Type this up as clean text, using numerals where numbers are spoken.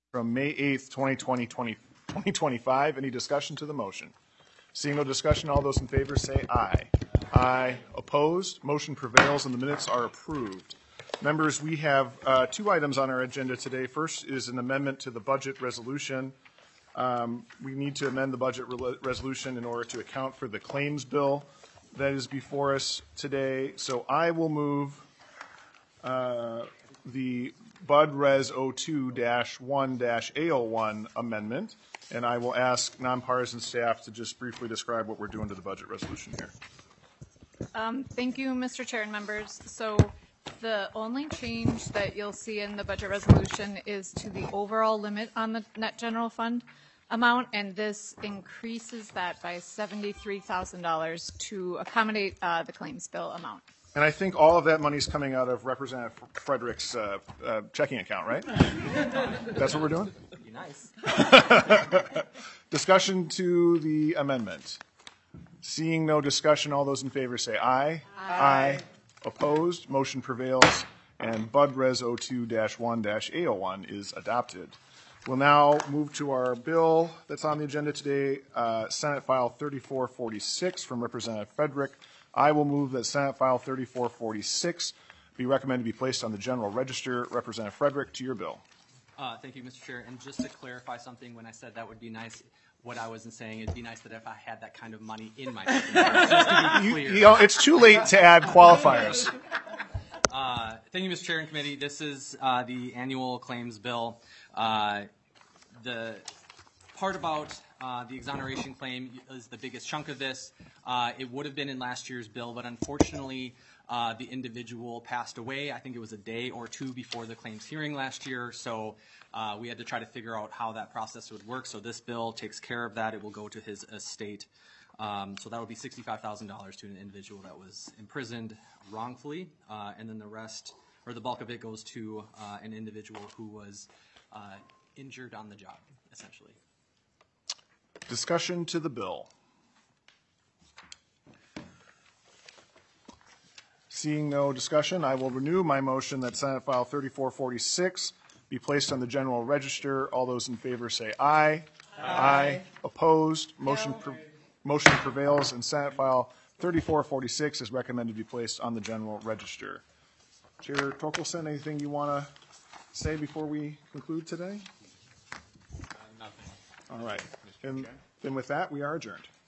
from May 8th, 2025. Any discussion to the motion? Seeing no discussion, all those in favor say aye. Aye. Opposed? Motion prevails and the minutes are approved. Members, we have two items on our agenda today. First is an amendment to the budget resolution. We need to amend the budget resolution in order to account for the claims bill that is before us today. So I will move the Bud Res 02-1-A01 amendment, and I will ask nonpartisan staff to just briefly describe what we're doing to the budget resolution here. Thank you, Mr. Chair and members. So the only change that you'll see in the budget resolution is to the overall limit on the net general fund amount, and this increases that by $73,000 to accommodate the claims bill amount. And I think all of that money is coming out of Representative Frederick's checking account, right? That's what we're doing? Be nice. Discussion to the amendment. Seeing no discussion, all those in favor say aye. Aye. Opposed? Motion prevails, and Bud Res 02-1-A01 is adopted. We'll now move to our bill that's on the agenda today, Senate File 3446 from Representative Frederick. I will move that Senate File 3446 be recommended to be placed on the General Register. Representative Frederick, to your bill. Thank you, Mr. Chair. And just to clarify something, when I said that would be nice, what I wasn't saying, it'd be nice that if I had that kind of money in my checking account, just to be clear. It's too late to add qualifiers. Thank you, Mr. Chair and Committee. This is the annual claims bill. The part about the exoneration claim is the biggest chunk of this. It would have been in last year's bill, but unfortunately the individual passed away. I think it was a day or two before the claims hearing last year, so we had to try to figure out how that process would work. So this bill takes care of that. It will go to his estate. So that would be $65,000 to an individual that was imprisoned wrongfully, and then the rest, or the bulk of it, goes to an individual who was injured on the job, essentially. Discussion to the bill. Seeing no discussion, I will renew my motion that Senate File 3446 be placed on the General Register. All those in favor say aye. Aye. Opposed? Motion prevails, and Senate File 3446 is recommended to be placed on the General Register. Chair Torkelson, anything you want to say before we conclude today? Nothing. All right. And then with that, we are adjourned.